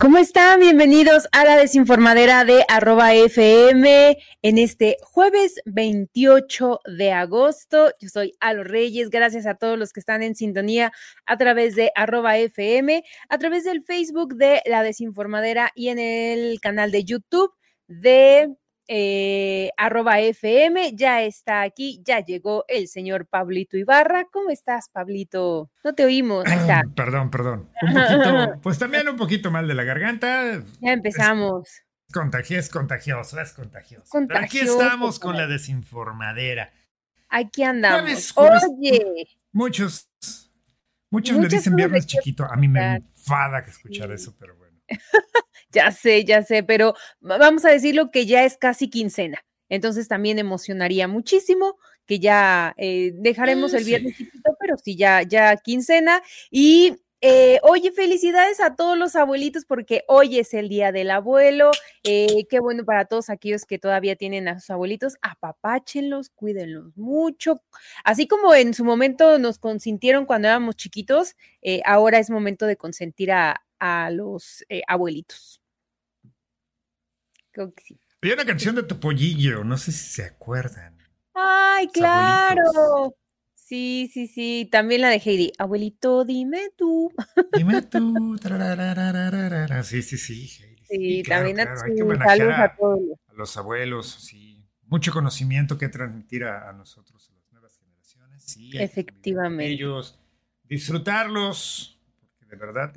¿Cómo están? Bienvenidos a la desinformadera de @FM en este jueves 28 de agosto. Yo soy Alo Reyes, gracias a todos los que están en sintonía a través de @FM, a través del Facebook de la desinformadera y en el canal de YouTube de @FM. Ya está aquí, ya llegó el señor Pablito Ibarra. ¿Cómo estás, Pablito? No te oímos, ahí está. Perdón. Un poquito, pues también un poquito mal de la garganta. Ya empezamos. Es contagioso. Pero aquí Contagioso. estamos con la desinformadera. Aquí andamos. Jueves, Oye. muchos le Muchas dicen cosas de viernes qué chiquito. A mí me platicar. enfada que escuchar Sí. eso, pero bueno. Ya sé, pero vamos a decirlo que ya es casi quincena. Entonces también emocionaría muchísimo que ya dejaremos el Sí. viernes chiquito, pero sí, ya quincena. Y oye, felicidades a todos los abuelitos porque hoy es el Día del Abuelo. Qué bueno para todos aquellos que todavía tienen a sus abuelitos. Apapáchenlos, cuídenlos mucho. Así como en su momento nos consintieron cuando éramos chiquitos, ahora es momento de consentir a los abuelitos. Creo que sí. Había una canción de Topollillo, no sé si se acuerdan. ¡Ay, Los abuelitos. claro! Sí. También la de Heidi. Abuelito, dime tú. Dime tú. Tarararararara. Sí. Heidi. Sí, Sí, claro. también Hay que homenajear saludos a todos. a los abuelos, sí. Mucho conocimiento que transmitir a nosotros, a las nuevas generaciones. Sí, hay que convivir con Efectivamente. ellos, disfrutarlos, porque de verdad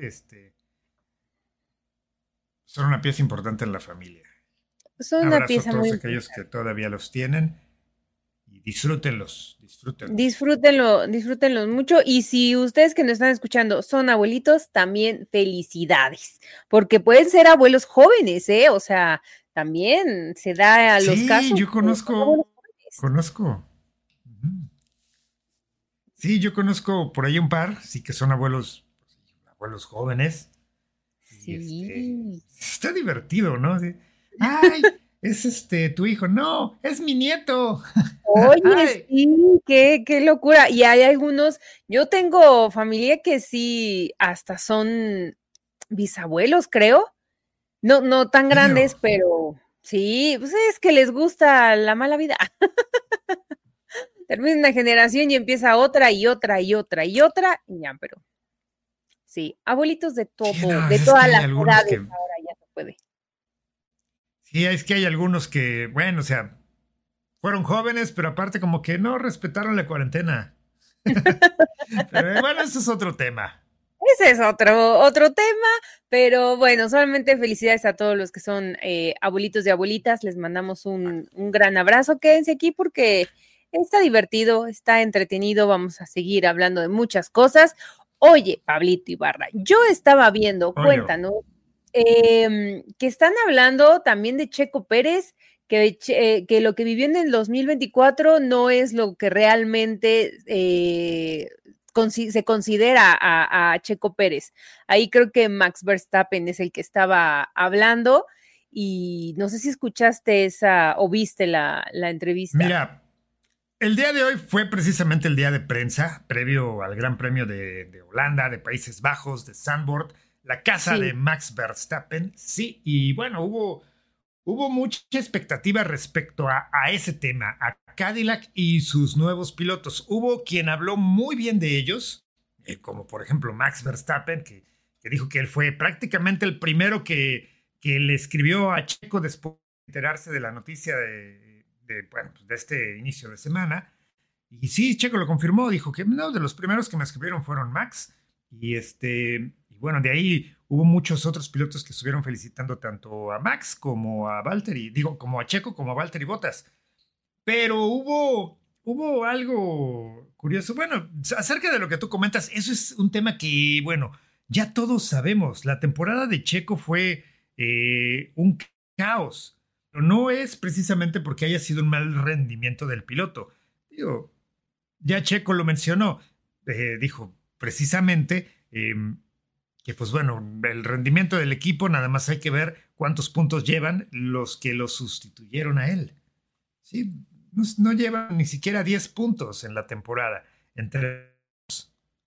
son una pieza importante en la familia. Son Un una abrazo a pieza muy todos importante. aquellos que todavía los tienen y disfrútenlos. Disfrútenlos mucho. Y si ustedes que nos están escuchando son abuelitos, también felicidades. Porque pueden ser abuelos jóvenes, ¿eh? O sea, también se da a los Sí, casos yo de son abuelos jóvenes. conozco. Ujú. Sí, yo conozco por ahí un par, sí que son abuelos jóvenes. Y Sí. está divertido, ¿no? Ay, es tu hijo. No, es mi nieto. Oye, Ay. sí, qué locura. Y hay algunos, yo tengo familia que sí, hasta son bisabuelos, creo. No tan ¿En serio? grandes, pero sí, pues es que les gusta la mala vida. Termina una generación y empieza otra y otra y otra y otra, y ya, pero sí, abuelitos de Sí, todo, no, de es que todas hay las algunos edades, que. ahora ya se puede. Sí, es que hay algunos que, bueno, o sea, fueron jóvenes, pero aparte como que no respetaron la cuarentena. Pero bueno, eso es otro tema. Ese es otro tema, pero bueno, solamente felicidades a todos los que son abuelitos y abuelitas. Les mandamos un gran abrazo. Quédense aquí porque está divertido, está entretenido. Vamos a seguir hablando de muchas cosas. Oye, Pablito Ibarra, yo estaba viendo, Oye, cuéntanos, que están hablando también de Checo Pérez, que lo que vivió en el 2024 no es lo que realmente se considera a Checo Pérez. Ahí creo que Max Verstappen es el que estaba hablando y no sé si escuchaste esa o viste la entrevista. mira, el día de hoy fue precisamente el día de prensa previo al Gran Premio de Holanda, de Países Bajos, de Zandvoort, la casa de Sí, Max Verstappen. Sí, y bueno, hubo mucha expectativa respecto a ese tema, a Cadillac y sus nuevos pilotos. Hubo quien habló muy bien de ellos, como por ejemplo Max Verstappen, que dijo que él fue prácticamente el primero que le escribió a Checo después de enterarse de la noticia bueno, pues de este inicio de semana. Y sí, Checo lo confirmó, dijo que no, de los primeros que me escribieron fueron Max. Y bueno, de ahí hubo muchos otros pilotos que estuvieron felicitando tanto a Max como a Valtteri, digo, como a Checo como a Valtteri Bottas. Pero hubo algo curioso. Bueno, acerca de lo que tú comentas, eso es un tema que, bueno, ya todos sabemos. La temporada de Checo fue un caos. Pero no es precisamente porque haya sido un mal rendimiento del piloto. Digo, ya Checo lo mencionó. Dijo precisamente que, pues bueno, el rendimiento del equipo nada más hay que ver cuántos puntos llevan los que lo sustituyeron a él. Sí, no llevan ni siquiera 10 puntos en la temporada. Entre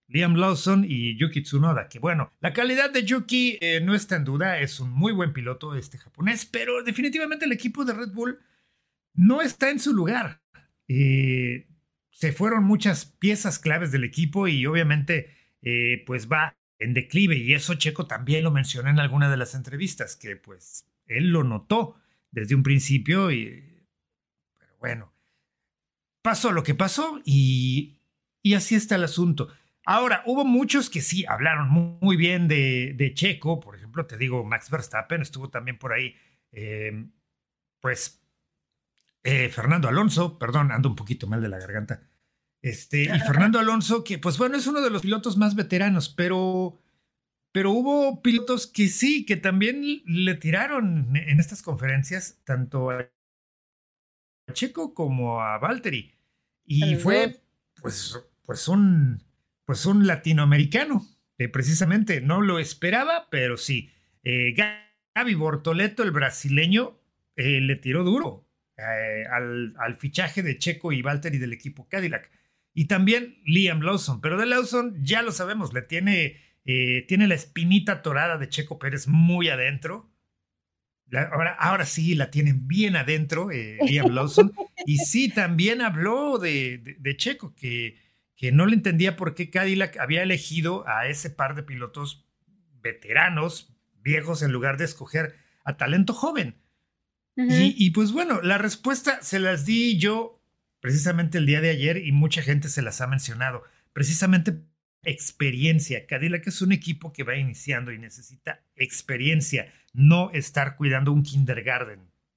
Liam Lawson y Yuki Tsunoda, que bueno, la calidad de Yuki no está en duda, es un muy buen piloto este japonés, pero definitivamente el equipo de Red Bull no está en su lugar. Se fueron muchas piezas claves del equipo y obviamente pues va en declive, y eso Checo también lo mencionó en alguna de las entrevistas, que pues él lo notó desde un principio, pero bueno, pasó lo que pasó y así está el asunto. Ahora, hubo muchos que sí hablaron muy bien de Checo, por ejemplo, te digo, Max Verstappen estuvo también por ahí, pues Fernando Alonso, perdón, ando un poquito mal de la garganta, y Fernando Alonso, que pues bueno, es uno de los pilotos más veteranos, pero hubo pilotos que sí, que también le tiraron en estas conferencias, tanto a Checo como a Valtteri. Y fue pues un latinoamericano, precisamente. No lo esperaba, pero sí. Gaby Bortoleto, el brasileño, le tiró duro al fichaje de Checo y Valtteri del equipo Cadillac. Y también Liam Lawson, pero de Lawson ya lo sabemos, tiene la espinita atorada de Checo Pérez muy adentro. Ahora sí la tienen bien adentro, Liam Lawson. Y sí, también habló de Checo, que no le entendía por qué Cadillac había elegido a ese par de pilotos veteranos, viejos, en lugar de escoger a talento joven. Y pues bueno, la respuesta se las di yo precisamente el día de ayer y mucha gente se las ha mencionado. Precisamente experiencia. Cadillac es un equipo que va iniciando y necesita experiencia, no estar cuidando un kindergarten.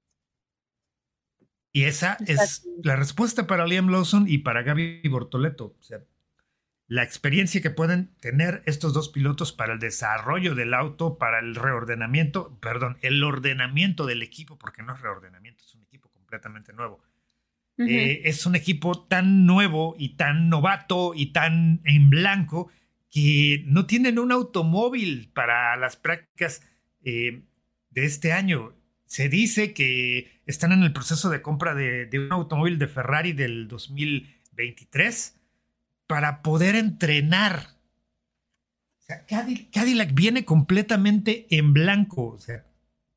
Y esa es la respuesta para Liam Lawson y para Gaby Bortoleto. O sea, la experiencia que pueden tener estos dos pilotos para el desarrollo del auto, para el el ordenamiento del equipo, porque no es reordenamiento, es un equipo completamente nuevo. Es un equipo tan nuevo y tan novato y tan en blanco que no tienen un automóvil para las prácticas de este año. Se dice que están en el proceso de compra de un automóvil de Ferrari del 2023 para poder entrenar. O sea, Cadillac viene completamente en blanco. O sea,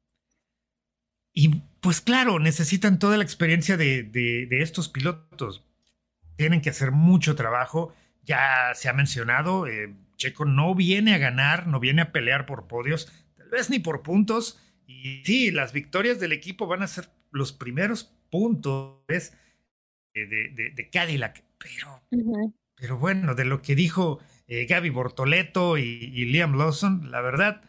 y pues claro, necesitan toda la experiencia de estos pilotos. Tienen que hacer mucho trabajo. Ya se ha mencionado, Checo no viene a ganar, no viene a pelear por podios, tal vez ni por puntos. Y sí, las victorias del equipo van a ser los primeros puntos de Cadillac. Pero bueno, de lo que dijo Gaby Bortoleto y Liam Lawson, la verdad,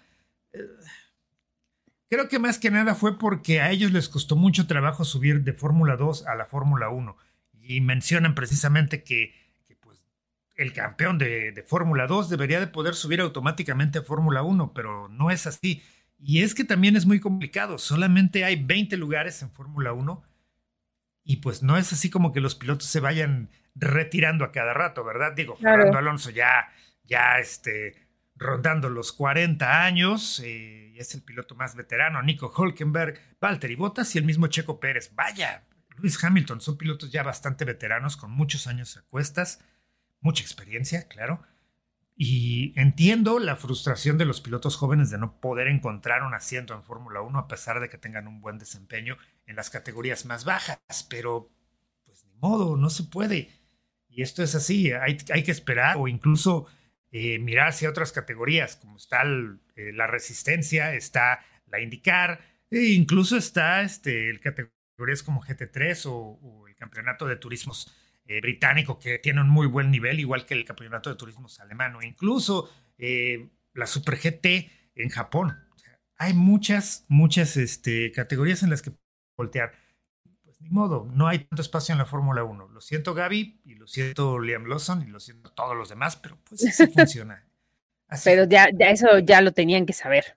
creo que más que nada fue porque a ellos les costó mucho trabajo subir de Fórmula 2 a la Fórmula 1. Y mencionan precisamente que pues, el campeón de Fórmula 2 debería de poder subir automáticamente a Fórmula 1, pero no es así. Y es que también es muy complicado. Solamente hay 20 lugares en Fórmula 1 y pues no es así como que los pilotos se vayan retirando a cada rato, ¿verdad? Digo, claro. Fernando Alonso ya rondando los 40 años, es el piloto más veterano, Nico Hülkenberg, Valtteri Bottas y el mismo Checo Pérez. Vaya, Lewis Hamilton, son pilotos ya bastante veteranos, con muchos años a cuestas, mucha experiencia, claro. Y entiendo la frustración de los pilotos jóvenes de no poder encontrar un asiento en Fórmula 1 a pesar de que tengan un buen desempeño en las categorías más bajas, pero pues ni modo, no se puede. Y esto es así, hay que esperar o incluso mirar hacia otras categorías, como está la resistencia, está la IndyCar, e incluso está el categorías como GT3 o el campeonato de turismos británico, que tiene un muy buen nivel, igual que el campeonato de turismos alemán, o incluso la Super GT en Japón. O sea, hay muchas categorías en las que voltear. Pues ni modo, no hay tanto espacio en la Fórmula 1. Lo siento, Gaby, y lo siento, Liam Lawson, y lo siento todos los demás, pero pues así funciona. Pero ya eso ya lo tenían que saber.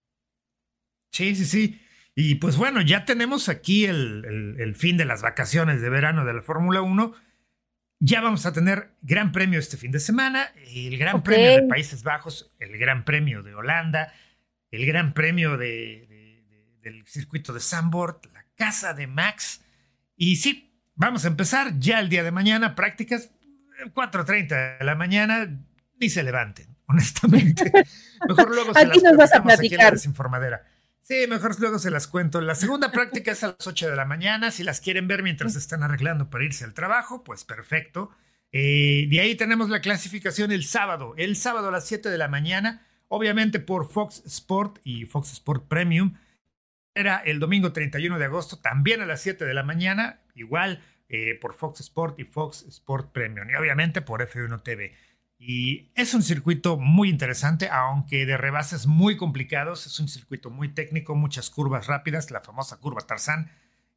Sí. Y pues bueno, ya tenemos aquí el fin de las vacaciones de verano de la Fórmula 1. Ya vamos a tener Gran Premio este fin de semana, el Gran Premio de Países Bajos, el Gran Premio de Holanda, el Gran Premio del circuito de Zandvoort, la casa de Max. Y sí, vamos a empezar ya el día de mañana, prácticas 4:30 de la mañana. ni se levanten, honestamente. Mejor luego se Aquí las nos vas a platicamos aquí en la platicar. desinformadera. Sí, mejor luego se las cuento. La segunda práctica es a las 8 de la mañana. Si las quieren ver mientras se están arreglando para irse al trabajo, pues perfecto. De ahí tenemos la clasificación el sábado. El sábado a las 7 de la mañana, obviamente por Fox Sport y Fox Sport Premium. Era el domingo 31 de agosto, también a las 7 de la mañana, igual por Fox Sport y Fox Sport Premium. Y obviamente por F1 TV. Y es un circuito muy interesante, aunque de rebases muy complicados. Es un circuito muy técnico, muchas curvas rápidas, la famosa curva Tarzán.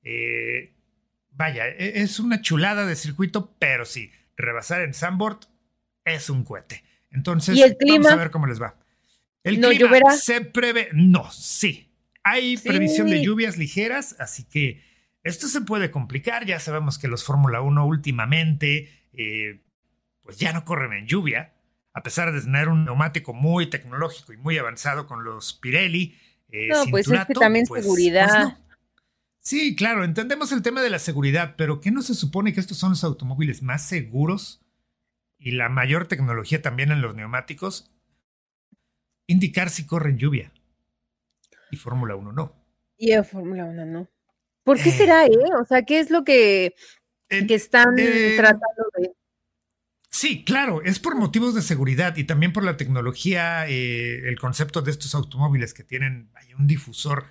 Vaya, es una chulada de circuito, pero sí, rebasar en Zandvoort es un cohete. Entonces, ¿Y el clima? vamos a ver cómo les va. El ¿No clima lloverá? se prevé. No, sí. Hay Sí. previsión de lluvias ligeras, así que esto se puede complicar. Ya sabemos que los Fórmula 1 últimamente pues ya no corren en lluvia, a pesar de tener un neumático muy tecnológico y muy avanzado con los Pirelli No, pues es que Cinturato, también pues seguridad. no. Sí, claro, entendemos el tema de la seguridad, pero ¿qué no se supone que estos son los automóviles más seguros y la mayor tecnología también en los neumáticos? Indicar si corren lluvia. Y Fórmula 1 no. Y en Fórmula 1 no. ¿Por qué será, O sea, ¿qué es lo que están tratando de...? Sí, claro, es por motivos de seguridad y también por la tecnología, el concepto de estos automóviles que tienen un difusor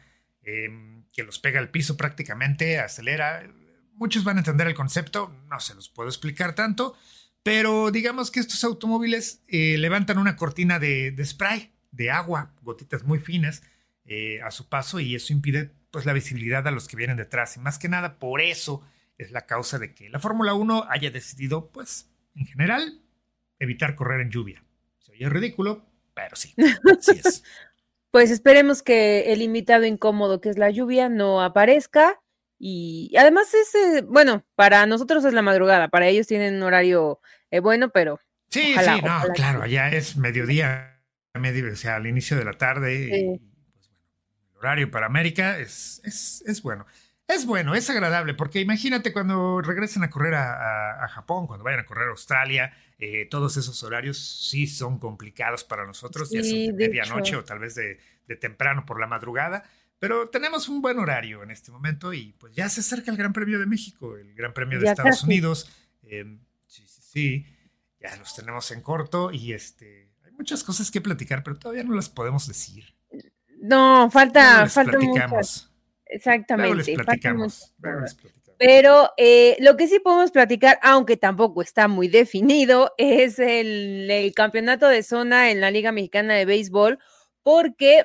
que los pega al piso prácticamente, acelera. Muchos van a entender el concepto, no se los puedo explicar tanto, pero digamos que estos automóviles levantan una cortina de spray, de agua, gotitas muy finas a su paso, y eso impide pues la visibilidad a los que vienen detrás. Y más que nada por eso es la causa de que la Fórmula 1 haya decidido pues en general evitar correr en lluvia. Se oye ridículo, pero sí, así es. Pues esperemos que el invitado incómodo que es la lluvia no aparezca, y además bueno, para nosotros es la madrugada, para ellos tienen un horario bueno, pero Sí, ojalá, sí, no, ojalá claro, que allá es mediodía, o sea, al inicio de la tarde, y sí. pues bueno, el horario para América es bueno. Es bueno, es agradable, porque imagínate cuando regresen a correr a Japón, cuando vayan a correr a Australia, todos esos horarios sí son complicados para nosotros, ya son Sí, de de medianoche hecho, o tal vez de temprano por la madrugada, pero tenemos un buen horario en este momento y pues ya se acerca el Gran Premio de México, el Gran Premio de ya Estados casi. Unidos. Sí, ya los tenemos en corto y hay muchas cosas que platicar, pero todavía no las podemos decir. No, Luego les falta muchas, platicamos. Luego les exactamente, faltan muchas platicamos. Luego cosas. les platicamos. Pero lo que sí podemos platicar, aunque tampoco está muy definido, es el campeonato de zona en la Liga Mexicana de Béisbol, porque,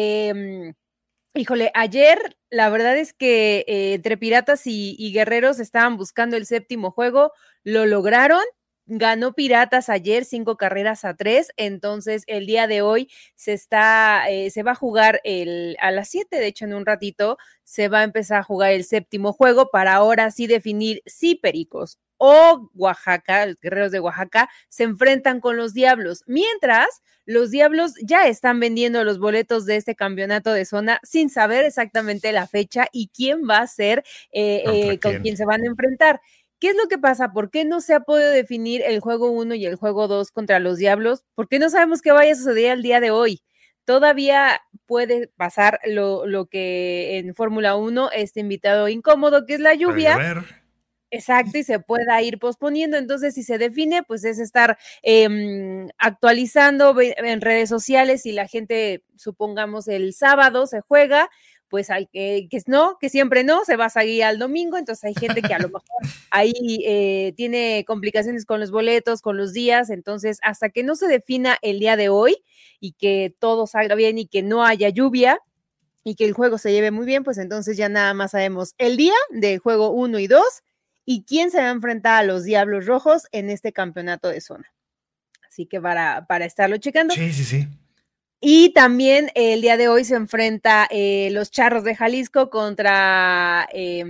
híjole, ayer la verdad es que entre Piratas y Guerreros estaban buscando el séptimo juego, lo lograron. Ganó Piratas ayer 5 carreras a 3, entonces el día de hoy se va a jugar a las 7, de hecho en un ratito se va a empezar a jugar el séptimo juego para ahora sí definir si Pericos o Oaxaca, los Guerreros de Oaxaca, se enfrentan con los Diablos, mientras los Diablos ya están vendiendo los boletos de este campeonato de zona sin saber exactamente la fecha y quién va a ser con quién se van a enfrentar. ¿Qué es lo que pasa? ¿Por qué no se ha podido definir el juego 1 y el juego 2 contra los Diablos? ¿Por qué no sabemos qué vaya a suceder el día de hoy? Todavía puede pasar lo que en Fórmula 1, este invitado incómodo, que es la lluvia. Exacto, y se pueda ir posponiendo. Entonces, si se define, pues es estar actualizando en redes sociales. Y la gente, supongamos, el sábado se juega, pues al que no, que siempre no, se va a seguir al domingo. Entonces hay gente que a lo mejor ahí tiene complicaciones con los boletos, con los días. Entonces, hasta que no se defina el día de hoy y que todo salga bien y que no haya lluvia y que el juego se lleve muy bien, pues entonces ya nada más sabemos el día del juego 1 y 2 y quién se va a enfrentar a los Diablos Rojos en este campeonato de zona. Así que para estarlo checando. Sí, sí, sí. Y también el día de hoy se enfrenta los Charros de Jalisco contra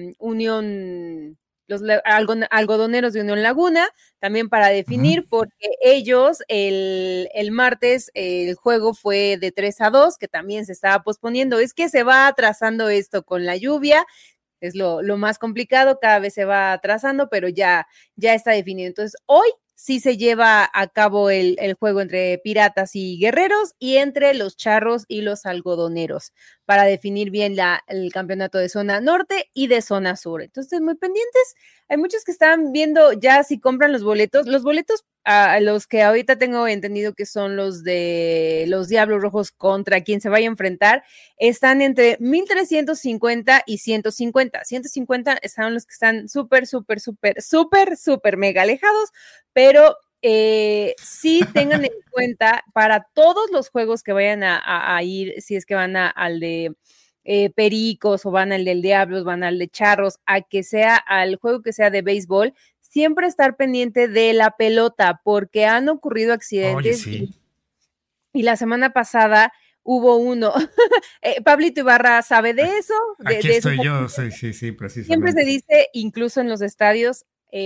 Unión, los algodoneros de Unión Laguna, también para definir, porque ellos el martes el juego fue de 3-2, que también se estaba posponiendo. Es que se va atrasando esto con la lluvia, es lo más complicado, cada vez se va atrasando, pero ya está definido. Entonces, hoy sí se lleva a cabo el juego entre Piratas y Guerreros y entre los Charros y los Algodoneros para definir bien el campeonato de zona norte y de zona sur. Entonces, muy pendientes. Hay muchos que están viendo ya si compran los boletos. Los boletos a los que ahorita tengo entendido que son los de los Diablos Rojos contra quien se vaya a enfrentar, están entre 1,350 y 150. 150 están los que están súper mega alejados, pero sí tengan en cuenta para todos los juegos que vayan a ir, si es que van al de Pericos o van al del Diablos, van al de Charros, a que sea al juego que sea de béisbol, siempre estar pendiente de la pelota, porque han ocurrido accidentes. Oye, sí. Y la semana pasada hubo uno. Pablito Ibarra sabe de eso. Aquí de estoy eso. yo, sí, precisamente. Siempre se dice, incluso en los estadios,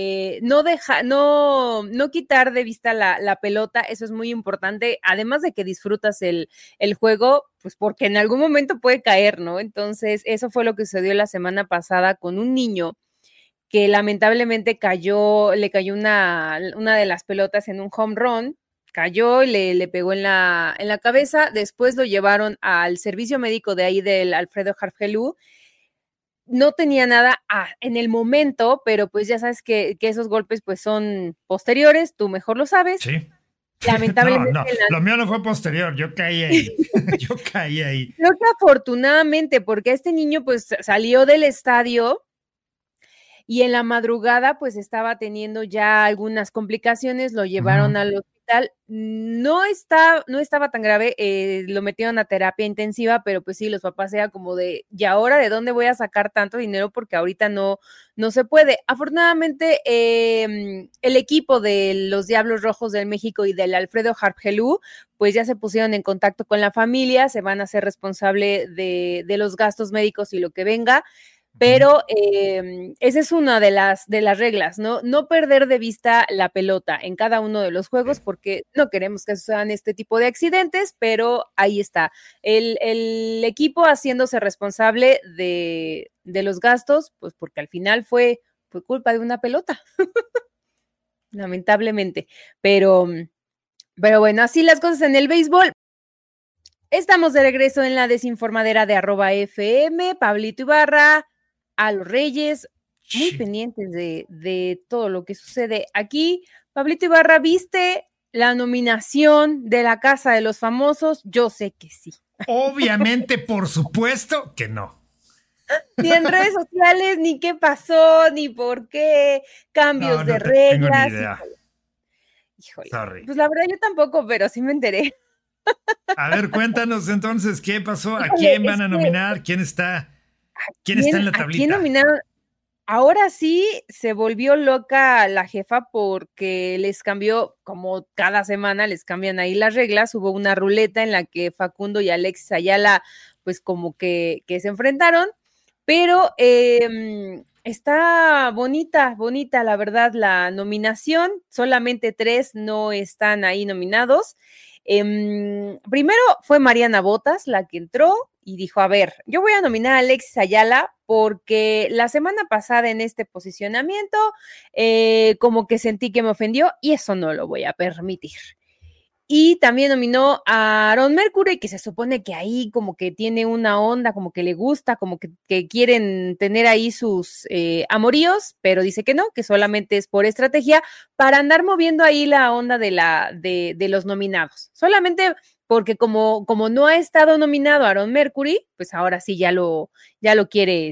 no quitar de vista la pelota, eso es muy importante, además de que disfrutas el juego, pues porque en algún momento puede caer, ¿no? Entonces, eso fue lo que sucedió la semana pasada con un niño que lamentablemente le cayó una de las pelotas en un home run, cayó y le pegó en la cabeza, después lo llevaron al servicio médico de ahí del Alfredo Harpelú. No tenía nada en el momento, pero pues ya sabes que esos golpes pues son posteriores, tú mejor lo sabes. Sí. Lamentablemente. No, lo mío no fue posterior, yo caí ahí. Creo que afortunadamente, porque este niño pues salió del estadio y en la madrugada pues estaba teniendo ya algunas complicaciones, lo llevaron al hospital, no estaba tan grave, lo metieron a terapia intensiva, pero pues sí, los papás era como de, ¿y ahora de dónde voy a sacar tanto dinero? Porque ahorita no se puede. Afortunadamente, el equipo de los Diablos Rojos del México y del Alfredo Harpelú, pues ya se pusieron en contacto con la familia, se van a hacer responsable de los gastos médicos y lo que venga. Pero esa es una de las reglas, ¿no? No perder de vista la pelota en cada uno de los juegos porque no queremos que sucedan este tipo de accidentes, pero ahí está. El equipo haciéndose responsable de los gastos, pues porque al final fue culpa de una pelota, lamentablemente. Pero bueno, así las cosas en el béisbol. Estamos de regreso en la desinformadera de @FM, Pablito Ibarra, a los Reyes, muy pendientes de todo lo que sucede aquí. Pablito Ibarra, ¿viste la nominación de la Casa de los Famosos? Yo sé que sí. Obviamente, por supuesto que no. Ni en redes sociales, ni qué pasó, ni por qué, cambios de reglas. Tengo ni idea. Híjole. Sorry. Pues la verdad yo tampoco, pero sí me enteré. A ver, cuéntanos entonces, ¿qué pasó? ¿A quién van a nominar? ¿Quién está en la tablita? ¿A quién nominaron? Ahora sí se volvió loca la jefa porque les cambió, como cada semana les cambian ahí las reglas, hubo una ruleta en la que Facundo y Alexis Ayala pues como que se enfrentaron, pero está bonita la verdad la nominación, solamente 3 no están ahí nominados. Primero fue Mariana Botas la que entró y dijo, a ver, yo voy a nominar a Alexis Ayala porque la semana pasada en este posicionamiento como que sentí que me ofendió y eso no lo voy a permitir. Y también nominó a Aaron Mercury, que se supone que ahí como que tiene una onda, como que le gusta, como que quieren tener ahí sus amoríos, pero dice que no, que solamente es por estrategia para andar moviendo ahí la onda de los nominados. Solamente porque como no ha estado nominado Aaron Mercury, pues ahora sí ya lo quiere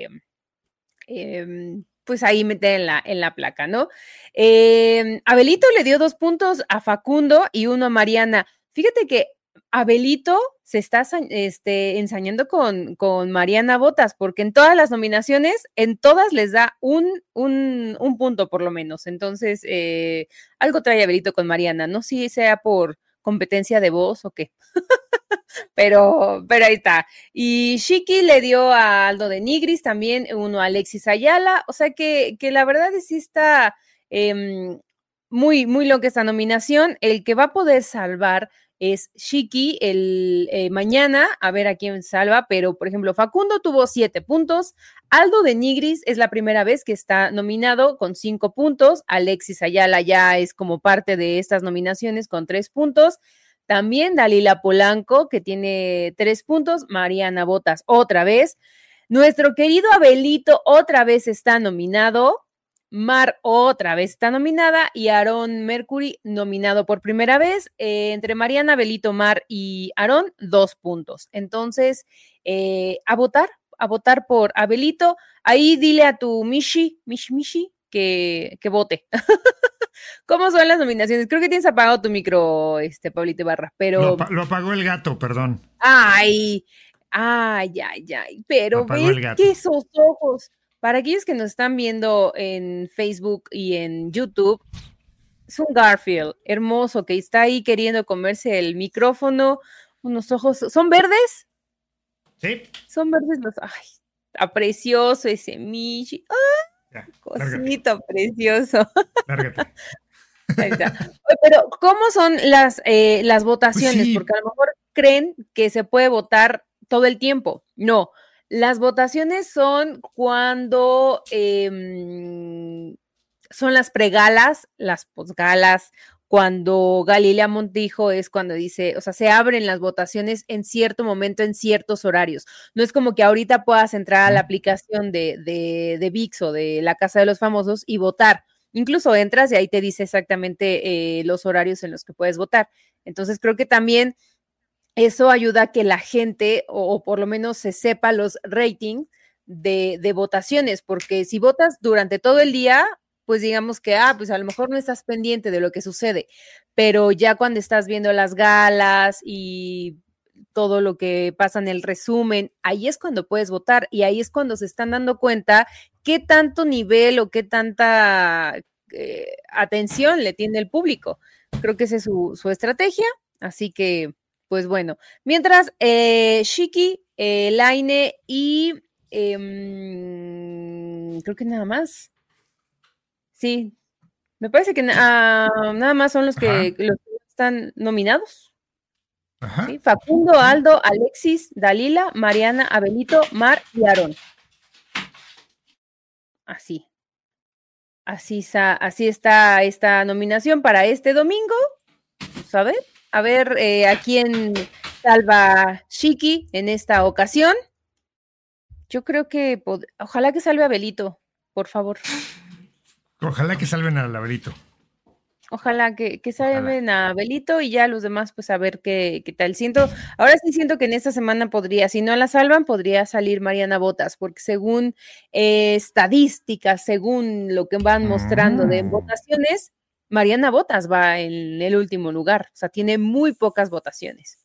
pues ahí meter en la placa, ¿no? Abelito le dio 2 puntos a Facundo y 1 a Mariana. Fíjate que Abelito se está ensañando con Mariana Botas, porque en todas las nominaciones, en todas les da un punto por lo menos. Entonces, algo trae Abelito con Mariana, no sé si sea por competencia de voz o qué. Pero ahí está. Y Shiki le dio a Aldo de Nigris, también 1 a Alexis Ayala, o sea que la verdad es sí está muy, muy loca esta nominación. El que va a poder salvar, es Shiki mañana, a ver a quién salva, pero por ejemplo, Facundo tuvo 7 puntos, Aldo de Nigris es la primera vez que está nominado con 5 puntos, Alexis Ayala ya es como parte de estas nominaciones con 3 puntos, también Dalila Polanco que tiene 3 puntos, Mariana Botas otra vez, nuestro querido Abelito otra vez está nominado, Mar otra vez está nominada y Aaron Mercury nominado por primera vez. Entre Mariana, Abelito, Mar y Aaron, 2 puntos. Entonces, a votar por Abelito. Ahí dile a tu Mishi, que vote. ¿Cómo son las nominaciones? Creo que tienes apagado tu micro, Pablito Ibarra, pero... Lo apagó el gato, perdón. Ay, pero ves que esos ojos... Para aquellos que nos están viendo en Facebook y en YouTube, es un Garfield hermoso que está ahí queriendo comerse el micrófono, unos ojos, ¿son verdes? Sí. Son verdes los, ay, está precioso ese Michi, ¡ay! Cosito lárgate. Precioso. Lárgate. Ahí está. Pero, ¿cómo son las votaciones? Pues sí. Porque a lo mejor creen que se puede votar todo el tiempo. No. Las votaciones son cuando son las pregalas, las posgalas, cuando Galilea Montijo es cuando dice, o sea, se abren las votaciones en cierto momento, en ciertos horarios. No es como que ahorita puedas entrar a la aplicación de VIX o de la Casa de los Famosos y votar. Incluso entras y ahí te dice exactamente los horarios en los que puedes votar. Entonces creo que también eso ayuda a que la gente, o por lo menos se sepa los ratings de votaciones, porque si votas durante todo el día, pues digamos que, pues a lo mejor no estás pendiente de lo que sucede, pero ya cuando estás viendo las galas y todo lo que pasa en el resumen, ahí es cuando puedes votar y ahí es cuando se están dando cuenta qué tanto nivel o qué tanta atención le tiene el público. Creo que esa es su estrategia, así que pues bueno, mientras Shiki, Laine y creo que nada más. Sí, me parece que nada más son los que están nominados. ¿Sí? Facundo, Aldo, Alexis, Dalila, Mariana, Abelito, Mar y Aarón. Así está esta nominación para este domingo. ¿Sabes? A ver a quién salva Shiki en esta ocasión. Yo creo que ojalá que salve a Abelito, por favor. Ojalá que salven a Abelito. Ojalá que salven a Abelito y ya los demás, pues a ver qué tal. Ahora sí siento que en esta semana si no la salvan, podría salir Mariana Botas, porque según estadísticas, según lo que van mostrando de votaciones, Mariana Botas va en el último lugar, o sea, tiene muy pocas votaciones.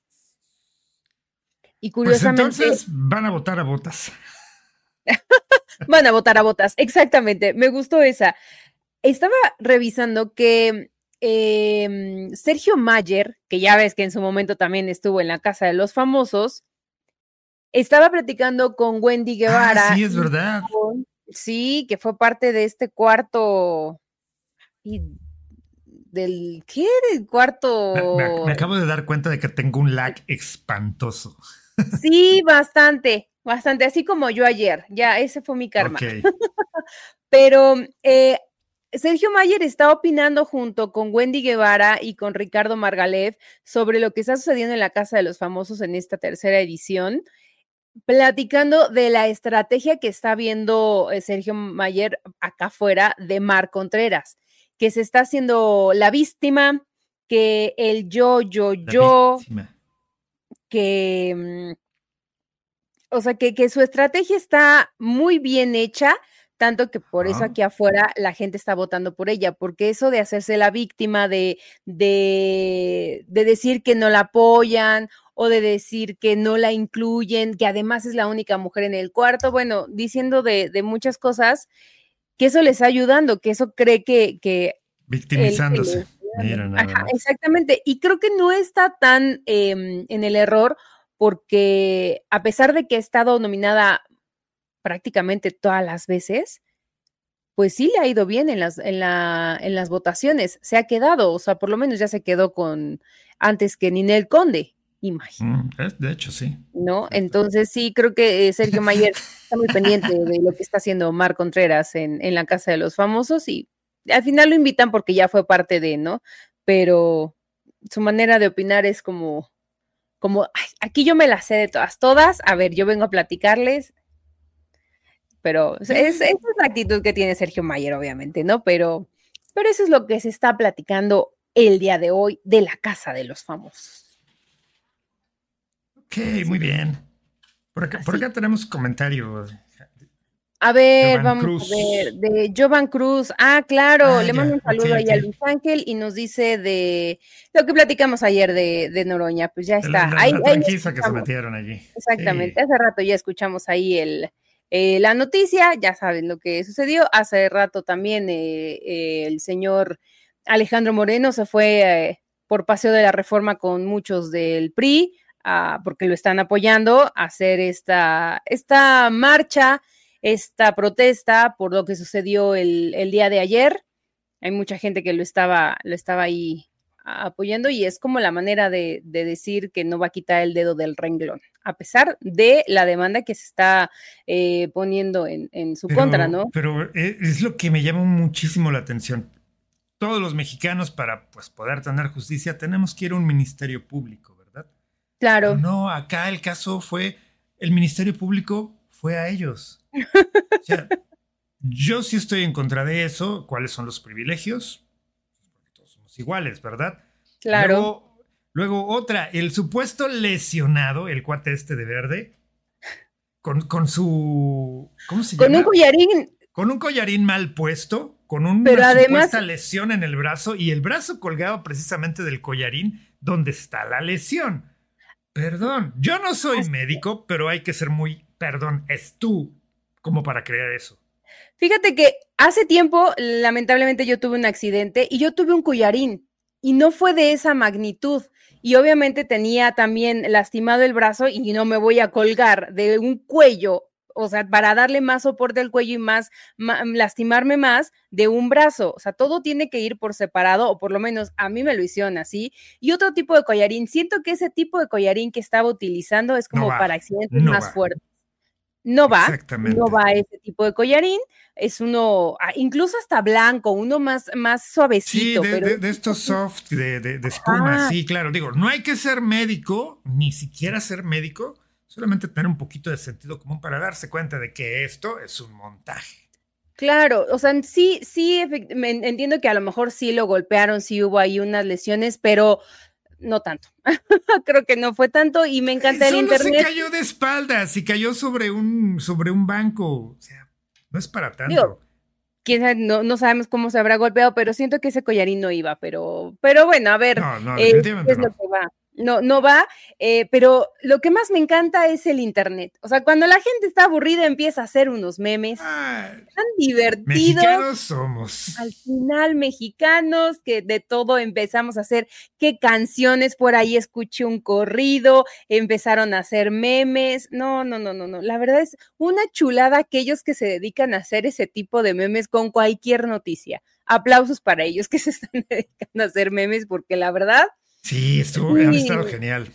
Y curiosamente... Pues entonces van a votar a Botas. Van a votar a Botas, exactamente, me gustó esa. Estaba revisando que Sergio Mayer, que ya ves que en su momento también estuvo en la Casa de los Famosos, estaba platicando con Wendy Guevara. Sí, es verdad. Sí, que fue parte de este cuarto... ¿Del qué? Del cuarto... Me acabo de dar cuenta de que tengo un lag espantoso. Sí, bastante, así como yo ayer, ya ese fue mi karma. Okay. Pero Sergio Mayer está opinando junto con Wendy Guevara y con Ricardo Margalef sobre lo que está sucediendo en la Casa de los Famosos en esta tercera edición, platicando de la estrategia que está viendo Sergio Mayer acá afuera de Mar Contreras, que se está haciendo la víctima, que el yo, que, o sea, que su estrategia está muy bien hecha, tanto que por eso aquí afuera la gente está votando por ella, porque eso de hacerse la víctima, de decir que no la apoyan o de decir que no la incluyen, que además es la única mujer en el cuarto, bueno, diciendo de muchas cosas, que eso les está ayudando, que eso cree que victimizándose. Mira, nada más. Exactamente, y creo que no está tan en el error, porque a pesar de que ha estado nominada prácticamente todas las veces, pues sí le ha ido bien en las votaciones, se ha quedado, o sea, por lo menos ya se quedó con antes que Ninel Conde, imagínate. De hecho, sí. ¿No? Entonces sí, creo que Sergio Mayer está muy pendiente de lo que está haciendo Omar Contreras en la Casa de los Famosos y al final lo invitan porque ya fue parte de, ¿no? Pero su manera de opinar es como, ay, aquí yo me la sé de todas, a ver, yo vengo a platicarles, pero esa es la actitud que tiene Sergio Mayer, obviamente, ¿no? Pero eso es lo que se está platicando el día de hoy de la Casa de los Famosos. Ok, muy bien. Por acá tenemos comentarios. A ver, Jovan vamos Cruz. a ver, de Jovan Cruz. Ah, claro, le mando un saludo ahí a Luis Ángel y nos dice de lo que platicamos ayer de Noroña, pues ya está. La tranquiza que se metieron allí. Exactamente, hace rato ya escuchamos ahí la noticia, ya saben lo que sucedió. Hace rato también el señor Alejandro Moreno se fue por Paseo de la Reforma con muchos del PRI, porque lo están apoyando a hacer esta marcha, esta protesta por lo que sucedió el día de ayer. Hay mucha gente que lo estaba ahí apoyando y es como la manera de decir que no va a quitar el dedo del renglón, a pesar de la demanda que se está poniendo en su contra, ¿no? Pero es lo que me llama muchísimo la atención. Todos los mexicanos, para pues, poder tener justicia, tenemos que ir a un ministerio público, ¿verdad? Claro. Pero no, acá el caso fue, el ministerio público fue a ellos. O sea, yo sí estoy en contra de eso. ¿Cuáles son los privilegios? Porque todos somos iguales, ¿verdad? Claro. Luego otra, el supuesto lesionado, el cuate este de verde, con su... ¿Cómo se llama? Con un collarín. Con un collarín mal puesto, con una supuesta lesión en el brazo y el brazo colgado precisamente del collarín donde está la lesión. Perdón, yo no soy médico, pero hay que ser muy, es tú como para creer eso. Fíjate que hace tiempo, lamentablemente, yo tuve un accidente y yo tuve un collarín y no fue de esa magnitud. Y obviamente tenía también lastimado el brazo y no me voy a colgar de un cuello, o sea, para darle más soporte al cuello y lastimarme más de un brazo. O sea, todo tiene que ir por separado, o por lo menos a mí me lo hicieron así. Y otro tipo de collarín, siento que ese tipo de collarín que estaba utilizando es como para accidentes más fuertes. No va ese tipo de collarín, es uno, incluso hasta blanco, uno más suavecito. Sí, de estos soft, de espuma, sí, claro. Digo, no hay que ser médico, ni siquiera ser médico, solamente tener un poquito de sentido común para darse cuenta de que esto es un montaje. Claro, o sea, sí, entiendo que a lo mejor sí lo golpearon, sí hubo ahí unas lesiones, pero no tanto. Creo que no fue tanto y me encanta el internet. Solo se cayó de espaldas y cayó sobre un banco. O sea, no es para tanto. Digo, quién sabe, no sabemos cómo se habrá golpeado, pero siento que ese collarín no iba, pero bueno, a ver. No, definitivamente es lo que va. No va, pero lo que más me encanta es el internet. O sea, cuando la gente está aburrida empieza a hacer unos memes tan divertidos. Mexicanos somos. Al final, mexicanos, que de todo empezamos a hacer, qué canciones, por ahí escuché un corrido, empezaron a hacer memes. No. La verdad es una chulada aquellos que se dedican a hacer ese tipo de memes con cualquier noticia. Aplausos para ellos que se están dedicando a hacer memes, porque la verdad... Sí, han estado genial.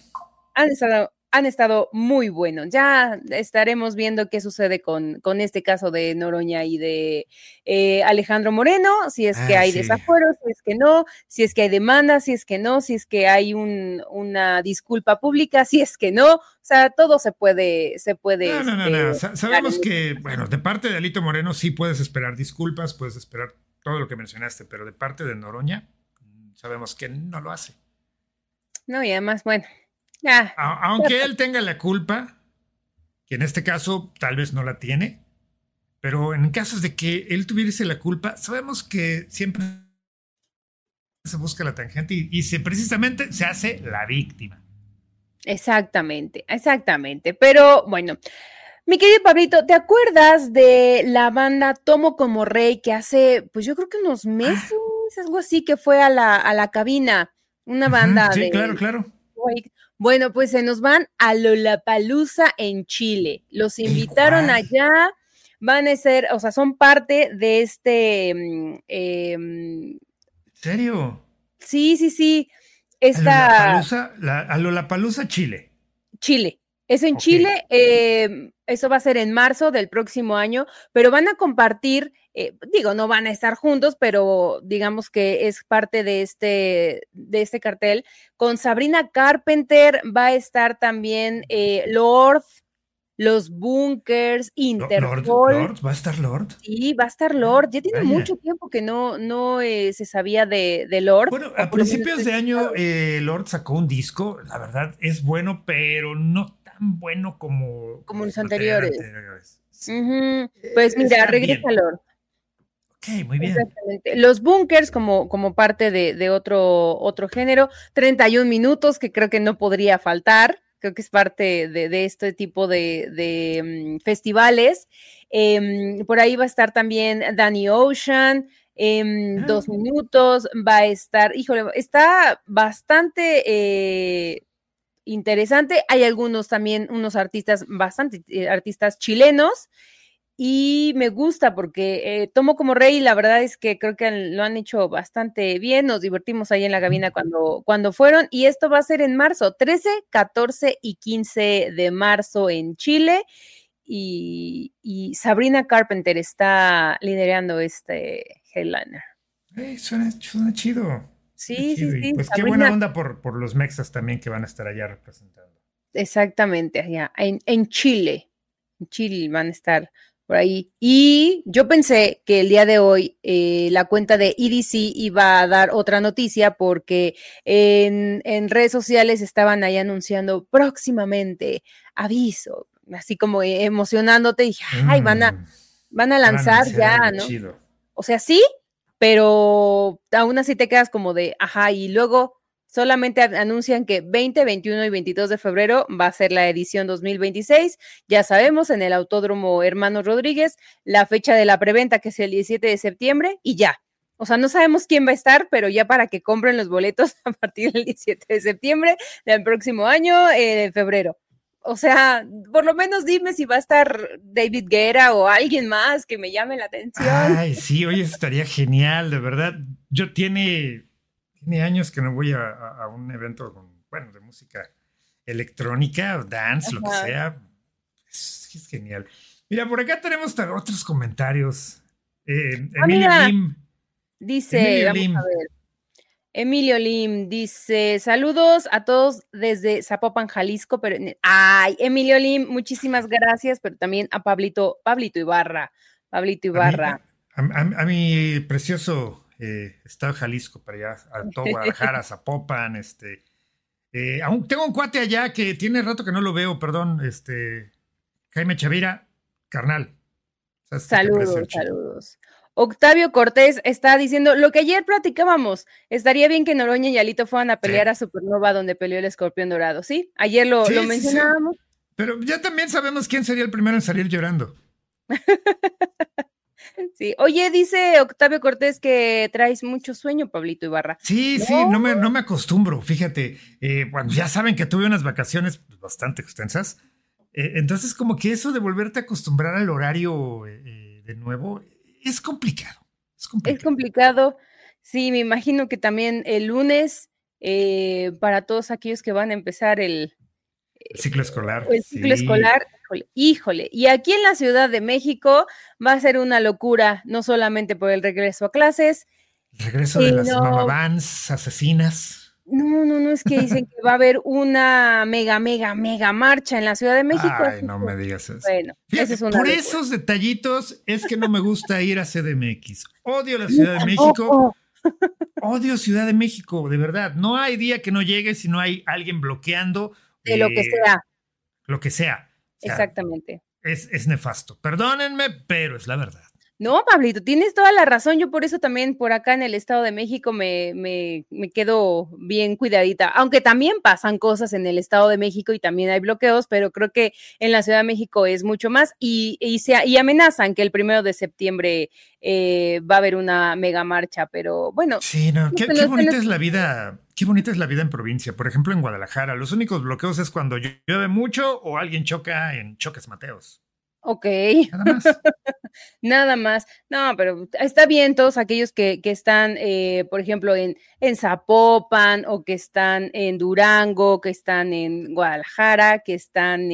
Han estado muy buenos. Ya estaremos viendo qué sucede con este caso de Noroña y de Alejandro Moreno, si es que hay desafueros, si es que no, si es que hay demanda, si es que no, si es que hay una disculpa pública, si es que no. O sea, todo se puede. No. Sabemos que, bueno, de parte de Alito Moreno sí puedes esperar disculpas, puedes esperar todo lo que mencionaste, pero de parte de Noroña sabemos que no lo hace. No, y además, bueno, ya. Aunque él tenga la culpa, que en este caso tal vez no la tiene, pero en casos de que él tuviese la culpa, sabemos que siempre se busca la tangente y precisamente se hace la víctima. Exactamente. Pero bueno, mi querido Pablito, ¿te acuerdas de la banda Tomo como Rey que hace, pues yo creo que unos meses, algo así, que fue a la cabina? Una banda sí, claro. Bueno, pues se nos van a Lollapalooza en Chile. Los invitaron allá van a ser, o sea, son parte de ¿En serio? sí, A esta Lollapalooza, Chile. Chile. Es en Ok. Chile, eso va a ser en marzo del próximo año, pero van a compartir, digo, no van a estar juntos, pero digamos que es parte de este cartel. Con Sabrina Carpenter va a estar también Lord, Los Bunkers, Interpol. Lord, ¿va a estar Lord? Sí, va a estar Lord. Ya tiene Vaya. mucho tiempo que no se sabía de Lord, Bueno, o a por lo menos principios no he de año, escuchado, Lord sacó un disco. La verdad es bueno, pero no tan bueno como como los sus materiales anteriores. anteriores. Sí. Ujú. Pues mira, Está regresa bien. Lord. Ok, muy bien. Exactamente. Los bunkers como parte de otro género, 31 minutos, que creo que no podría faltar, creo que es parte de este tipo de festivales. Por ahí va a estar también Danny Ocean, Ah, 2 minutos, va a estar, híjole, está bastante interesante. Hay algunos también, unos artistas, bastante artistas chilenos, y me gusta porque Tomo como Rey, la verdad es que creo que lo han hecho bastante bien, nos divertimos ahí en la ujú. cabina cuando fueron, y esto va a ser en marzo, 13, 14 y 15 de marzo en Chile, y Sabrina Carpenter está liderando este headliner. Suena chido. Suena Sí, sí, chido. Y sí, pues qué buena Sabrina, onda por los mexas también que van a estar allá representando. exactamente, allá, en Chile van a estar por ahí. Y yo pensé que el día de hoy la cuenta de EDC iba a dar otra noticia porque en redes sociales estaban ahí anunciando próximamente, aviso, así como emocionándote, y dije, ay, Mm, van a van a lanzar anunciar ya, algo ¿no? chido. O sea, sí, pero aún así te quedas como de, ajá, y luego solamente anuncian que 20, 21 y 22 de febrero va a ser la edición 2026. Ya sabemos, en el Autódromo Hermanos Rodríguez, la fecha de la preventa, que es el 17 de septiembre, y ya. O sea, no sabemos quién va a estar, pero ya para que compren los boletos a partir del 17 de septiembre del próximo año, de febrero. O sea, por lo menos dime si va a estar David Guerra o alguien más que me llame la atención. Ay, sí, oye, estaría genial, de verdad. Yo tiene años que no voy a un evento bueno, de música electrónica, dance, lo que Ajá. sea. Es genial. Mira, por acá tenemos otros comentarios. Ah, Emilio mira, Lim. dice, Emilio vamos a Lim. ver. Emilio Lim dice, saludos a todos desde Zapopan, Jalisco, pero, ay, Emilio Lim, muchísimas gracias, pero también a Pablito A mí, Ibarra. a mi precioso estado de Jalisco, para allá, a todo Guadalajara, Zapopan, aún tengo un cuate allá que tiene rato que no lo veo, perdón, Jaime Chavira, carnal. Sabes que te aprecio Saludos, un chingo. saludos. Octavio Cortés está diciendo, lo que ayer platicábamos, estaría bien que Noroña y Alito fueran a Sí. pelear a Supernova donde peleó el Escorpión Dorado, ¿sí? Ayer lo Sí, sí, sí. mencionábamos. Pero ya también sabemos quién sería el primero en salir llorando. Sí. Oye, dice Octavio Cortés que traes mucho sueño, Pablito Ibarra. Sí, No, sí, no me acostumbro, fíjate. Bueno, ya saben que tuve unas vacaciones pues, bastante extensas. Entonces, como que eso de volverte a acostumbrar al horario de nuevo es complicado. Es es complicado. complicado. Sí, me imagino que también el lunes, para todos aquellos que van a empezar El ciclo escolar, el ciclo sí. escolar, híjole, híjole. Y aquí en la Ciudad de México va a ser una locura, no solamente por el regreso a clases, El regreso de las sino, mamavans asesinas. no, es que dicen que va a haber una mega marcha en la Ciudad de México, Ay, así no que, me digas eso. bueno, esa Fíjate, es una por locura. esos detallitos es que no me gusta ir a CDMX. Odio la A mí Ciudad de México. tampoco, Odio Ciudad de México, de verdad. No hay día que no llegue si no hay alguien bloqueando de lo que sea, lo que sea. O sea, exactamente. es nefasto. Perdónenme, pero es la verdad. No, Pablito, tienes toda la razón. Yo por eso también por acá en el Estado de México me quedo bien cuidadita, aunque también pasan cosas en el Estado de México y también hay bloqueos, pero creo que en la Ciudad de México es mucho más y amenazan que el 1 de septiembre va a haber una mega marcha, pero bueno, Sí, no, no qué bonita es la vida. Qué bonita es la vida en provincia. Por ejemplo, en Guadalajara, los únicos bloqueos es cuando llueve mucho o alguien choca en Choques Mateos. Ok. Nada más. Nada más. No, pero está bien todos aquellos que están, por ejemplo, en Zapopan o que están en Durango, que están en Guadalajara, que están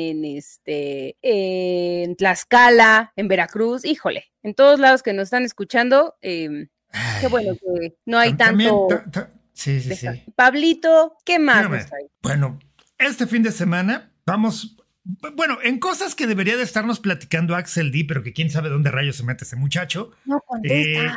en Tlaxcala, en Veracruz. Híjole, en todos lados que nos están escuchando, qué bueno Ay, que no hay también, tanto sí, sí, desastre. sí. Pablito, ¿qué más nos Dígame. trae? Bueno, este fin de semana vamos, bueno, en cosas que debería de estarnos platicando Axel D, pero que quién sabe dónde rayos se mete ese muchacho. No contesta. eh,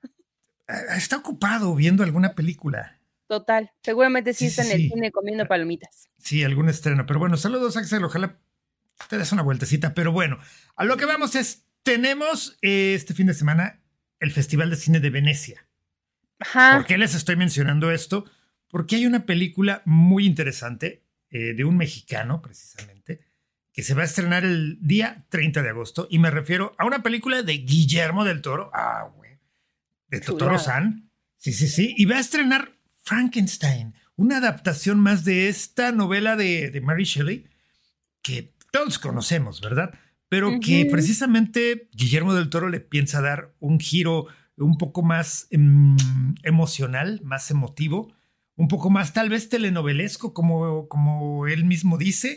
Está ocupado viendo alguna película. Total, seguramente sí Sí, está sí, en el sí. cine comiendo palomitas. Sí, algún estreno. Pero bueno, saludos, Axel. Ojalá te des una vueltecita. Pero bueno, a lo que vamos es, tenemos este fin de semana el Festival de Cine de Venecia. ¿Por Ajá. qué les estoy mencionando esto? Porque hay una película muy interesante de un mexicano, precisamente, que se va a estrenar el día 30 de agosto. Y me refiero a una película de Guillermo del Toro. Ah, güey. De Totoro Chulada. San. Sí, sí, sí. Y va a estrenar Frankenstein, una adaptación más de esta novela de Mary Shelley, que todos conocemos, ¿verdad? Pero que Ujú. precisamente Guillermo del Toro le piensa dar un giro un poco más emocional, más emotivo, un poco más tal vez telenovelesco, como él mismo dice.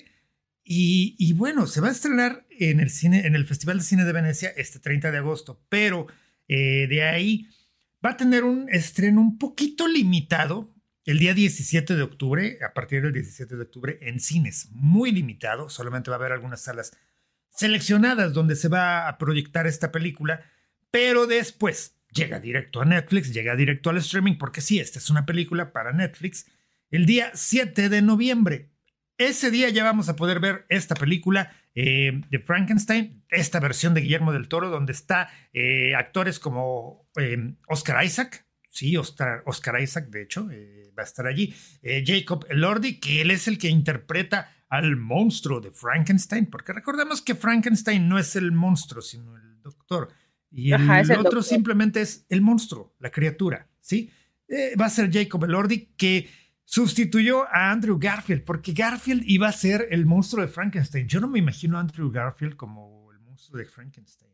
Y bueno, se va a estrenar en el cine, en el Festival de Cine de Venecia este 30 de agosto, pero de ahí va a tener un estreno un poquito limitado el día 17 de octubre, a partir del 17 de octubre, en cines, muy limitado, solamente va a haber algunas salas seleccionadas donde se va a proyectar esta película, pero después llega directo a Netflix, llega directo al streaming, porque sí, esta es una película para Netflix, el día 7 de noviembre. Ese día ya vamos a poder ver esta película de Frankenstein, esta versión de Guillermo del Toro, donde está actores como Oscar Isaac, sí, Oscar Isaac, de hecho, va a estar allí. Jacob Elordi, que él es el que interpreta al monstruo de Frankenstein, porque recordemos que Frankenstein no es el monstruo, sino el doctor. Y Ajá, es el el otro doctor. simplemente es el monstruo, la criatura, ¿sí? Va a ser Jacob Elordi, que sustituyó a Andrew Garfield, porque Garfield iba a ser el monstruo de Frankenstein. Yo no me imagino a Andrew Garfield como el monstruo de Frankenstein.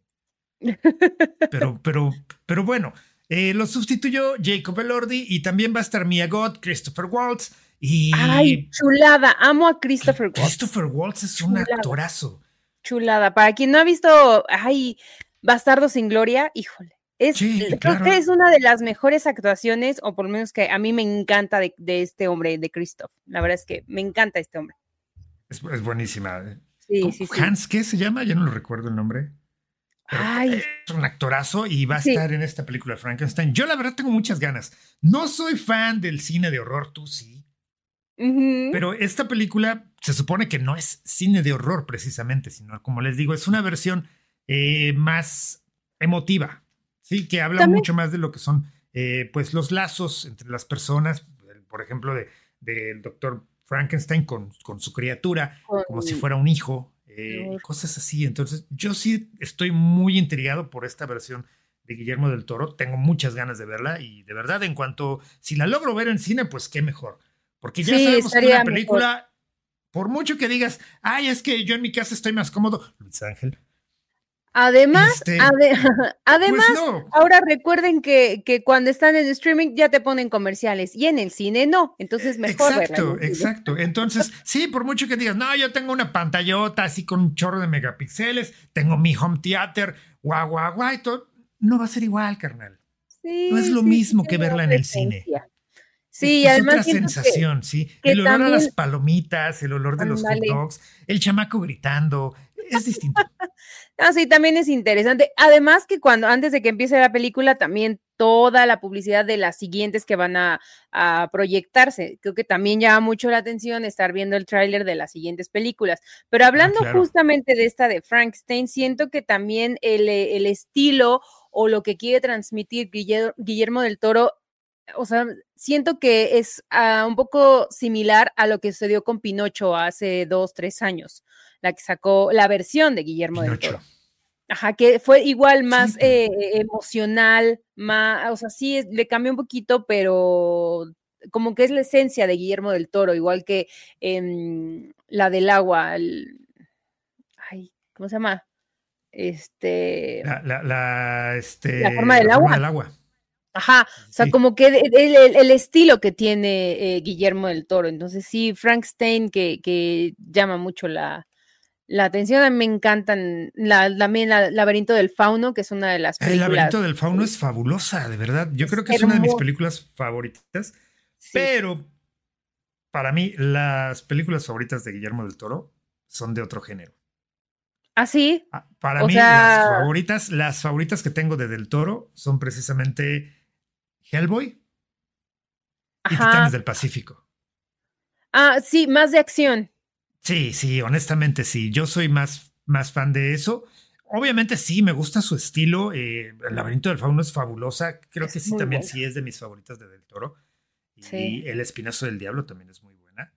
Pero bueno, lo sustituyó Jacob Elordi y también va a estar Mia Goth, Christopher Waltz Ay, y chulada. Amo a Christopher Waltz. Christopher Waltz es un Chulada, actorazo. chulada. Para quien no ha visto, ay, Bastardo sin Gloria, híjole. Sí, Creo que es claro, una de las mejores actuaciones, o por lo menos que a mí me encanta de este hombre, de Christoph. La verdad es que me encanta este hombre. es buenísima. Sí, sí, sí. Hans, ¿qué se llama? Ya no lo recuerdo el nombre. Pero Ay, es un actorazo y va a sí. estar en esta película de Frankenstein. Yo la verdad tengo muchas ganas. No soy fan del cine de horror, tú sí. Ujú. Pero esta película se supone que no es cine de horror precisamente, sino como les digo, es una versión más emotiva, sí, que habla También mucho más de lo que son pues los lazos entre las personas, por ejemplo, del doctor Frankenstein con su criatura, con como si fuera un hijo, y Lord. cosas así. Entonces, yo sí estoy muy intrigado por esta versión de Guillermo del Toro. Tengo muchas ganas de verla y de verdad, en cuanto, si la logro ver en cine, pues qué mejor. Porque ya Sí, sabemos que una estaría mejor. película, por mucho que digas, ay, es que yo en mi casa estoy más cómodo, Luis Ángel, Además, este, pues además, no, ahora recuerden que cuando están en streaming ya te ponen comerciales y en el cine no, entonces mejor verla en exacto, el cine. exacto. Entonces, sí, por mucho que digas, no, yo tengo una pantallota así con un chorro de megapíxeles, tengo mi home theater, guau, guau, guau, y todo, no va a ser igual, carnal. No es Sí, lo sí, sí, mismo que tiene verla en otra el cine. esencia. Sí, Es además otra siento sensación, ¿sí? que El olor a las también, palomitas, el olor de los hot ándale. dogs, el chamaco gritando, es distinto. Ah, sí, también es interesante. Además que cuando, antes de que empiece la película, también toda la publicidad de las siguientes que van a proyectarse. Creo que también llama mucho la atención estar viendo el tráiler de las siguientes películas. Pero Ah, hablando claro. justamente de esta de Frankenstein, siento que también el estilo o lo que quiere transmitir Guillermo del Toro, o sea, siento que es un poco similar a lo que sucedió con Pinocho hace 2, 3 años, la que sacó la versión de Guillermo del Pinocho. Toro. Ajá, que fue igual Sí, más emocional, más, o sea, sí, le cambió un poquito, pero como que es la esencia de Guillermo del Toro, igual que la del agua, ay, ¿cómo se llama? La forma del la agua. forma del agua. Ajá, o sea, Sí. como que el estilo que tiene Guillermo del Toro. Entonces, sí, Frankenstein que llama mucho la atención. A mí me encantan también Laberinto del Fauno, que es una de las El películas. laberinto del fauno es fabulosa, de verdad. Yo Es creo que es una de mis hermoso. películas favoritas, Sí. pero para mí las películas favoritas de Guillermo del Toro son de otro género. ¿Ah, sí? Para O mí sea, las favoritas que tengo de Del Toro son precisamente Hellboy y Titanes ajá. del Pacífico. Ah, sí, más de acción. Sí, sí, honestamente sí. Yo soy más fan de eso. Obviamente sí, me gusta su estilo. El laberinto del fauno es fabulosa. Creo que Es sí, muy también buena. sí es de mis favoritas de Del Toro. Sí. Y El Espinazo del Diablo también es muy buena.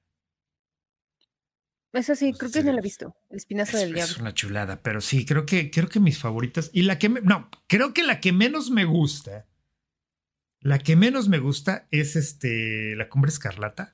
Esa No sí, sé creo si que no la he visto. El Espinazo del es Diablo. una chulada, pero sí, creo que mis favoritas. Y la que no, creo que la que menos me gusta. La que menos me gusta es La Cumbre Escarlata.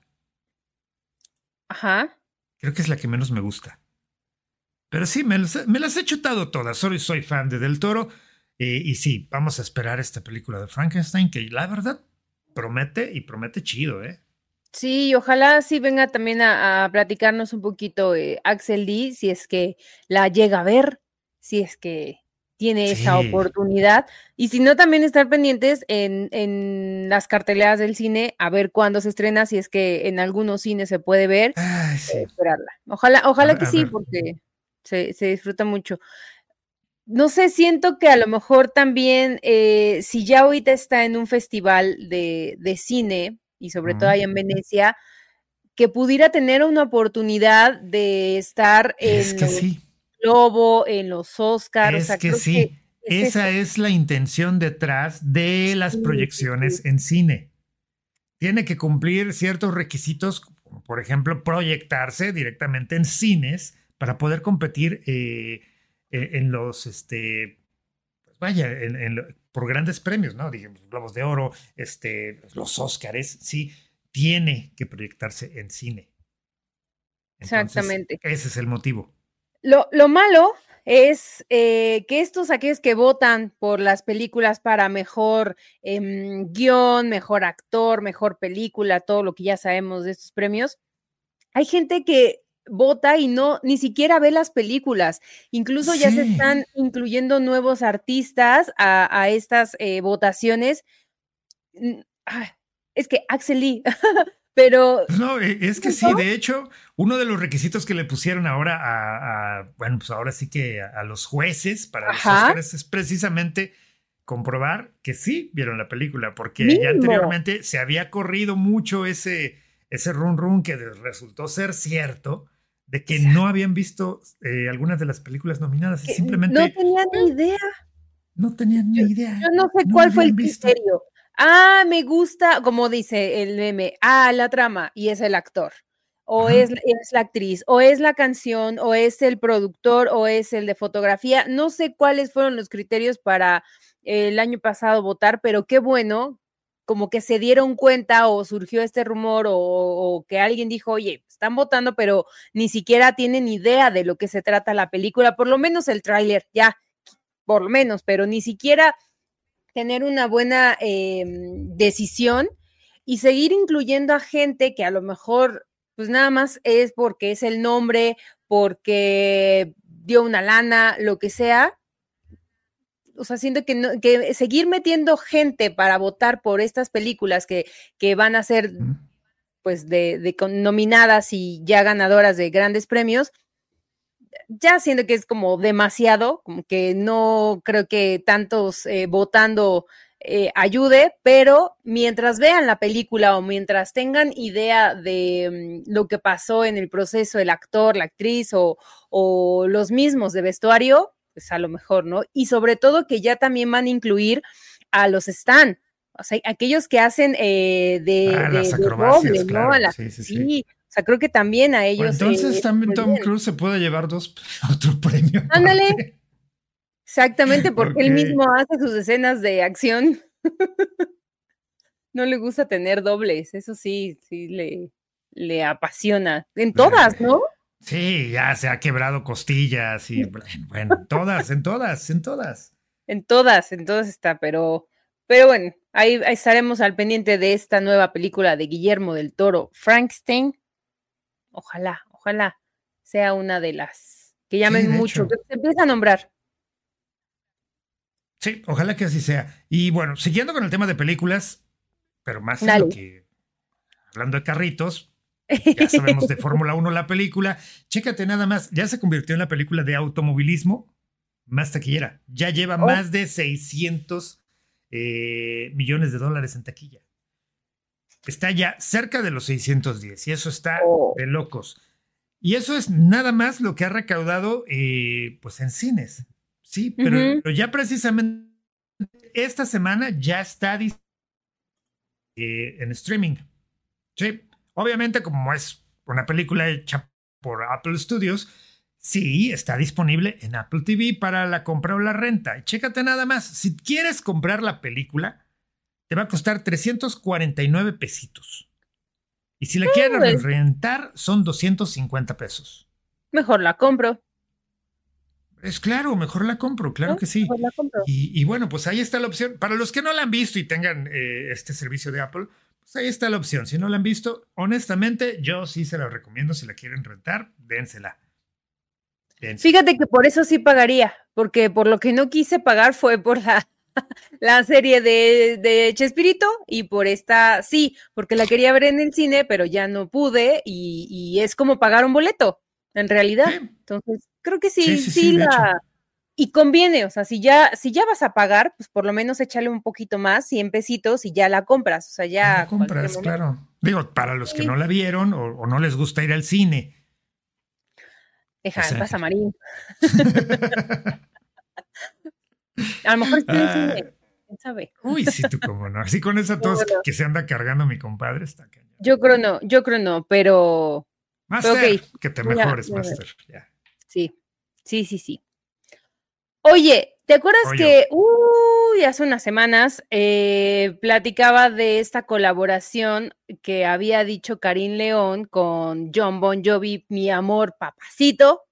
Ajá. Creo que es la que menos me gusta. Pero sí, me las he chutado todas. Soy fan de Del Toro. Y sí, vamos a esperar esta película de Frankenstein, que la verdad promete y promete chido, ¿eh? Sí, ojalá sí venga también a platicarnos un poquito Axel D, si es que la llega a ver, si es que tiene esa Sí. oportunidad. Y si no, también estar pendientes en las carteleras del cine, a ver cuándo se estrena, si es que en algunos cines se puede ver, Ay, sí. esperarla. Ojalá que A sí, ver. porque se disfruta mucho. No sé, siento que a lo mejor también, si ya ahorita está en un festival de cine, y sobre todo Mm, ahí en Venecia, que pudiera tener una oportunidad de estar es en que los sí. Globo, en los Oscar, o Es sea, que creo que sí. es Esa eso. es la intención detrás de las Sí, sí, sí. proyecciones en cine. Tiene que cumplir ciertos requisitos, como por ejemplo proyectarse directamente en cines para poder competir en los, pues vaya, por grandes premios, ¿no? Digamos, Globos de Oro, los Óscares, sí, tiene que proyectarse en cine. Entonces, Exactamente. ese es el motivo. Lo malo es que aquellos que votan por las películas para mejor guión, mejor actor, mejor película, todo lo que ya sabemos de estos premios, hay gente que vota y no, ni siquiera ve las películas. Incluso ya se Sí. están incluyendo nuevos artistas a estas votaciones. Es que Axel Lee, pero No, es que ¿no? sí, de hecho, uno de los requisitos que le pusieron ahora bueno, pues ahora sí que a los jueces para los Ajá, Óscares es precisamente comprobar que sí vieron la película, porque ya mínimo. anteriormente se había corrido mucho ese run run que resultó ser cierto de que no habían visto algunas de las películas nominadas y Que no simplemente tenía ni idea. no tenían Yo ni yo idea, no sé no la cuál fue el habían visto. criterio. Me gusta, como dice el meme, la trama, y es el actor, o Ajá. es la actriz, o es la canción, o es el productor, o es el de fotografía. No sé cuáles fueron los criterios para el año pasado votar, pero qué bueno, como que se dieron cuenta o surgió este rumor o que alguien dijo: "Oye, están votando, pero ni siquiera tienen idea de lo que se trata la película", por lo menos el tráiler, ya, por lo menos, pero ni siquiera tener una buena decisión y seguir incluyendo a gente que a lo mejor pues nada más es porque es el nombre, porque dio una lana, lo que sea. O sea, siento que, no, que seguir metiendo gente para votar por estas películas que van a ser Mm. pues nominadas y ya ganadoras de grandes premios, ya siento que es como demasiado, como que no creo que tantos votando ayude, pero mientras vean la película o mientras tengan idea de lo que pasó en el proceso, el actor, la actriz o los mismos de vestuario, pues a lo mejor, ¿no? Y sobre todo que ya también van a incluir a los stand, o sea, aquellos que hacen Las de doble, acrobacias, ¿no? A claro, la, sí, sí, sí. sí, o sea, creo que también a Pues ellos entonces también muy Tom bien. Cruise se puede llevar otro premio Ándale, aparte. exactamente, porque Ok. él mismo hace sus escenas de acción. No le gusta tener dobles, eso sí, sí le apasiona. En todas, La- ¿no? Sí, ya se ha quebrado costillas y bueno, en todas. En todas está, pero bueno, ahí estaremos al pendiente de esta nueva película de Guillermo del Toro, Frankenstein. Ojalá sea una de las que Sí, llamen de mucho, hecho. que se empiece a nombrar. Sí, ojalá que así sea. Y bueno, siguiendo con el tema de películas, pero más en lo Dale. que, hablando de carritos, ya sabemos de Fórmula 1 la película, chécate nada más, ya se convirtió en la película de automovilismo más taquillera. Ya lleva Oh, más de 600 millones de dólares en taquilla. Está ya cerca de los 610 y eso está oh. de locos. Y eso es nada más lo que ha recaudado pues en cines. Sí, pero Ujú. ya precisamente esta semana ya está en streaming. Sí, obviamente como es una película hecha por Apple Studios, sí, está disponible en Apple TV para la compra o la renta. Y chécate nada más, si quieres comprar la película, te va a costar 349 pesitos. Y si la quieren Pues, rentar, son 250 pesos. mejor la compro, Es claro, mejor la compro, claro ¿no? que sí. Mejor la compro. Y bueno, pues ahí está la opción. Para los que no la han visto y tengan este servicio de Apple, pues ahí está la opción. Si no la han visto, honestamente, yo sí se la recomiendo. Si la quieren rentar, dénsela. Dénsela. Fíjate que por eso sí pagaría, porque por lo que no quise pagar fue por la serie de Chespirito y por esta, sí, porque la quería ver en el cine, pero ya no pude y es como pagar un boleto, en realidad. Sí, Entonces, creo que sí, sí, sí, sí, sí de hecho. y conviene, o sea, si ya vas a pagar, pues por lo menos échale un poquito más, 100 pesitos y ya la compras, o sea, Ya la ya cualquier compras, momento. claro. Digo, para los que Sí, no la vieron o no les gusta ir al cine, deja, pues en paz a Marín. A lo mejor está en el cine, ah, quién sabe. uy, sí, tú cómo no. Así con esa No, tos no, que se anda cargando mi compadre, está cañón. yo creo no, pero ok, Master, que te voy a, mejores, voy a ver. Master. Ya. Sí, sí. Oye, ¿te acuerdas Oye, que hace unas semanas platicaba de esta colaboración que había dicho Karim León con John Bon Jovi, mi amor papacito?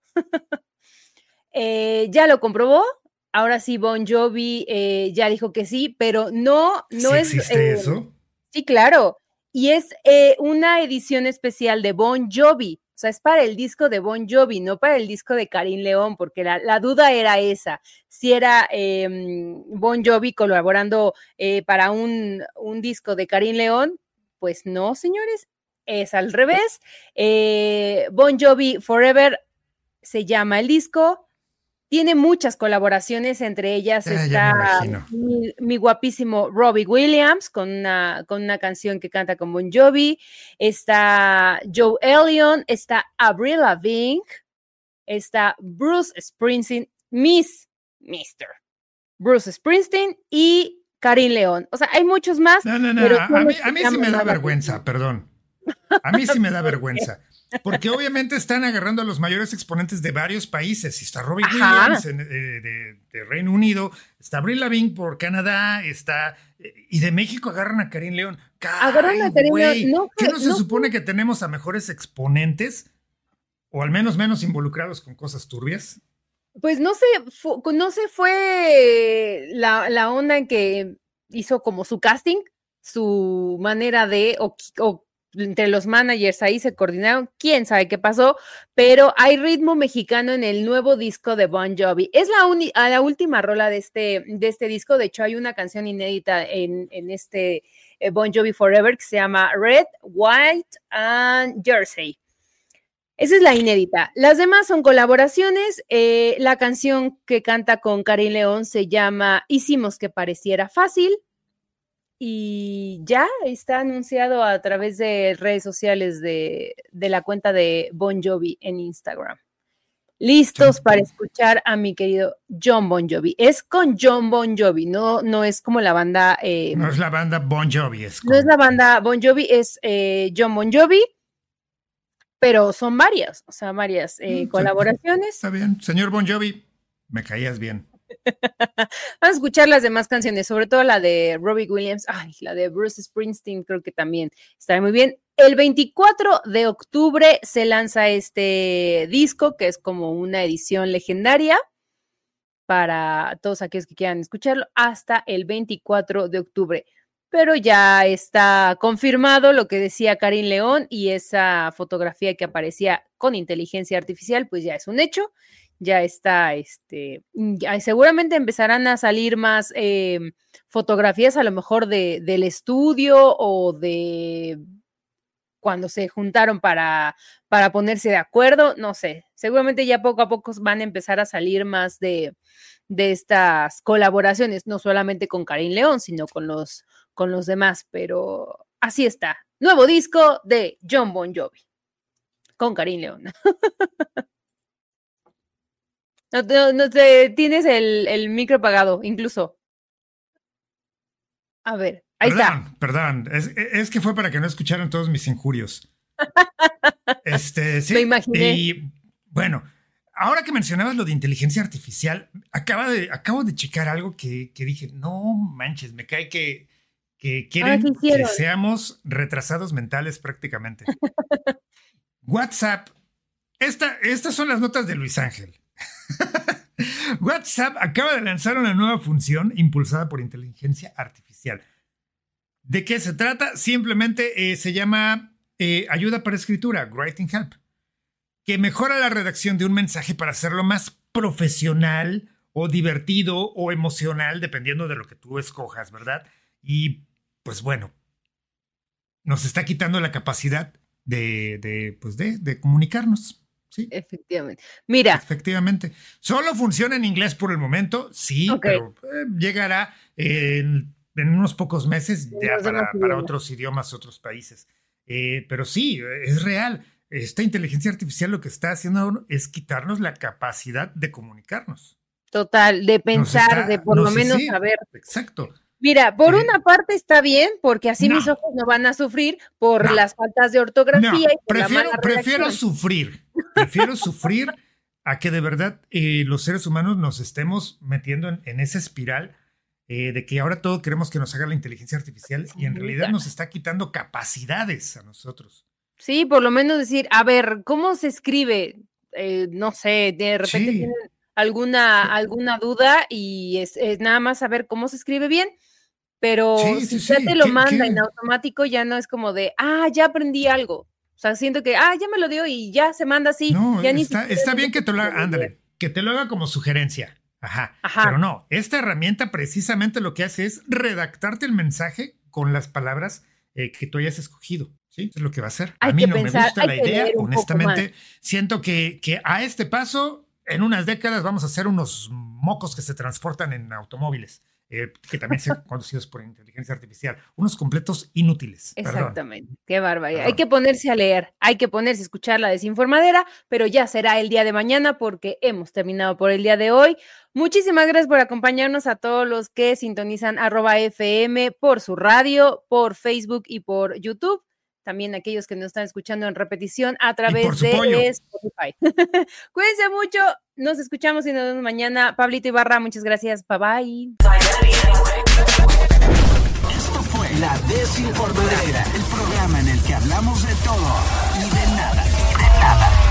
Ya lo comprobó. Ahora sí, Bon Jovi ya dijo que sí, pero no ¿sí es, existe eso? sí, claro, y es una edición especial de Bon Jovi, o sea, es para el disco de Bon Jovi, no para el disco de Karim León, porque la duda era esa, si era Bon Jovi colaborando para un disco de Karim León, pues no, señores, es al revés. Bon Jovi Forever se llama el disco, tiene muchas colaboraciones, entre ellas Ya me está imagino. mi guapísimo Robbie Williams con una canción que canta con Bon Jovi, está Joe Elliott, está Avril Lavigne, está Bruce Springsteen, Mr. Bruce Springsteen y Karim León. O sea, hay muchos más, No. pero son los A que mí sí me llaman da más la atención. vergüenza, perdón. A mí sí me da vergüenza. Porque obviamente están agarrando a los mayores exponentes de varios países. Y está Robbie Ajá, Williams de Reino Unido, está Avril Lavigne por Canadá, está. Y de México agarran a Karim León. agarran ¡Ay, a Karim León. güey! ¿Qué no se supone que tenemos a mejores exponentes? O al menos menos involucrados con cosas turbias. Pues no sé fue la onda en que hizo como su casting, su manera o entre los managers ahí se coordinaron, quién sabe qué pasó, pero hay ritmo mexicano en el nuevo disco de Bon Jovi. Es la última rola de este disco, de hecho hay una canción inédita en este Bon Jovi Forever que se llama Red, White and Jersey. Esa es la inédita. Las demás son colaboraciones. La canción que canta con Karim León se llama Hicimos que pareciera fácil y ya está anunciado a través de redes sociales de la cuenta de Bon Jovi en Instagram. Listos para escuchar a mi querido John Bon Jovi. Es con John Bon Jovi, no es como la banda. No es la banda Bon Jovi, es No es con. la banda Bon Jovi, es John Bon Jovi, pero son varias, o sea, varias colaboraciones. Está bien. Señor Bon Jovi, me caías bien. Vamos a escuchar las demás canciones, sobre todo la de Robbie Williams, ay, la de Bruce Springsteen, creo que también está muy bien. el 24 de octubre se lanza este disco, que es como una edición legendaria para todos aquellos que quieran escucharlo, hasta el 24 de octubre. Pero ya está confirmado lo que decía Karin León, y esa fotografía que aparecía con inteligencia artificial, pues ya es un hecho. Ya está, seguramente empezarán a salir más fotografías, a lo mejor del estudio o de cuando se juntaron para ponerse de acuerdo, no sé, seguramente ya poco a poco van a empezar a salir más de estas colaboraciones, no solamente con Karin León, sino con los demás, pero así está. Nuevo disco de Jon Bon Jovi con Karin León. No te, tienes el micro apagado, incluso. A ver, ahí está. Perdón, es que fue para que no escucharan todos mis injurios. Sí, me imaginé. Y bueno, ahora que mencionabas lo de inteligencia artificial, acabo de checar algo que dije, no manches, me cae que quieren que seamos retrasados mentales prácticamente. WhatsApp, estas son las notas de Luis Ángel. WhatsApp acaba de lanzar una nueva función impulsada por inteligencia artificial. ¿De qué se trata? Simplemente se llama ayuda para escritura, Writing Help, que mejora la redacción de un mensaje para hacerlo más profesional o divertido o emocional, dependiendo de lo que tú escojas, ¿verdad? Y pues bueno, nos está quitando la capacidad de comunicarnos. Sí. Efectivamente. Mira. Efectivamente. Solo funciona en inglés por el momento, sí, okay, pero llegará en unos pocos meses ya para otros idiomas, otros países. Pero sí, es real. Esta inteligencia artificial lo que está haciendo es quitarnos la capacidad de comunicarnos. Total, de pensar, de por lo menos saber. Exacto. Mira, por una parte está bien, porque así mis ojos no van a sufrir por las faltas de ortografía. No, prefiero sufrir a que de verdad los seres humanos nos estemos metiendo en esa espiral de que ahora todo queremos que nos haga la inteligencia artificial, y en realidad nos está quitando capacidades a nosotros. Sí, por lo menos decir, a ver, ¿cómo se escribe? No sé, de repente tienen alguna duda y es nada más saber cómo se escribe bien. Pero si ya te lo manda en automático, ya no es como de, ya aprendí algo. O sea, siento que, ya me lo dio y ya se manda así. No, ya está bien que te lo haga, ándale, que te lo haga como sugerencia. Ajá. Pero no, esta herramienta precisamente lo que hace es redactarte el mensaje con las palabras que tú hayas escogido. Sí, es lo que va a hacer. A mí no me gusta la idea, honestamente. Siento que a este paso, en unas décadas, vamos a hacer unos mocos que se transportan en automóviles. Que también son conducidos por inteligencia artificial. Unos completos inútiles. Exactamente. Perdón. Qué barbaridad. Hay que ponerse a leer, hay que ponerse a escuchar la desinformadera, pero ya será el día de mañana porque hemos terminado por el día de hoy. Muchísimas gracias por acompañarnos a todos los que sintonizan @FM por su radio, por Facebook y por YouTube. También aquellos que nos están escuchando en repetición a través de Spotify. Cuídense mucho, nos escuchamos y nos vemos mañana. Pablito Ibarra, muchas gracias, bye bye. Esto fue La Desinformadera, el programa en el que hablamos de todo y de nada.